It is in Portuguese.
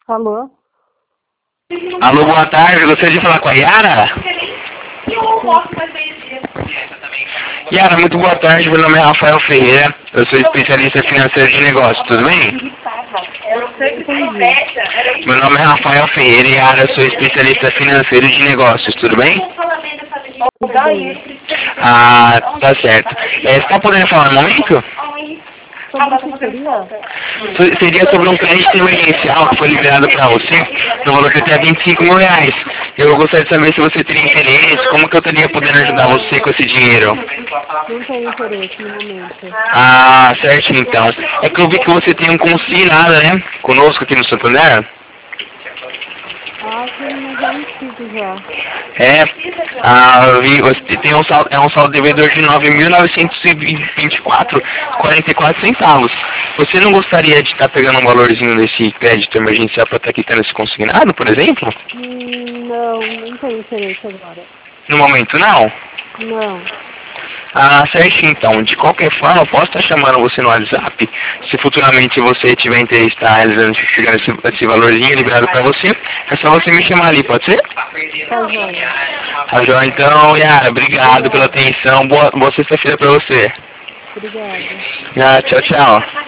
Alô? Alô, boa tarde. Gostaria de falar com a Yara? Yara, muito boa tarde. Meu nome é Rafael Ferreira. Eu sou especialista financeiro de negócios. Tudo bem? Meu nome é Rafael Ferreira e Yara, eu sou especialista financeiro de negócios. Tudo bem? Ah, tá certo. Você está podendo falar no momento? Sobre o que seria? Seria sobre um crédito emergencial que foi liberado para você, no valor de até R$ 25.000. Eu gostaria de saber se você teria interesse, como que eu estaria podendo ajudar você com esse dinheiro. Não tenho interesse no momento. Ah, certo então. É que eu vi que você tem um consignado, né? Conosco aqui no Santander. Ah, sim, mas é antigo já. Eu vi, você tem um saldo devedor de 9.924,44 centavos. Você não gostaria de estar pegando um valorzinho desse crédito emergencial para estar quitando esse consignado, por exemplo? Não tenho interesse agora. No momento não? Não. Ah, certinho então. De qualquer forma, eu posso estar chamando você no WhatsApp. Se futuramente você tiver interesse em estar realizando, chegar esse valorzinho liberado para você, é só você me chamar ali, pode ser? Tá joia. Tá joia, então, Yara, obrigado pela atenção. Boa sexta-feira para você. Obrigada. Ah, tchau, tchau.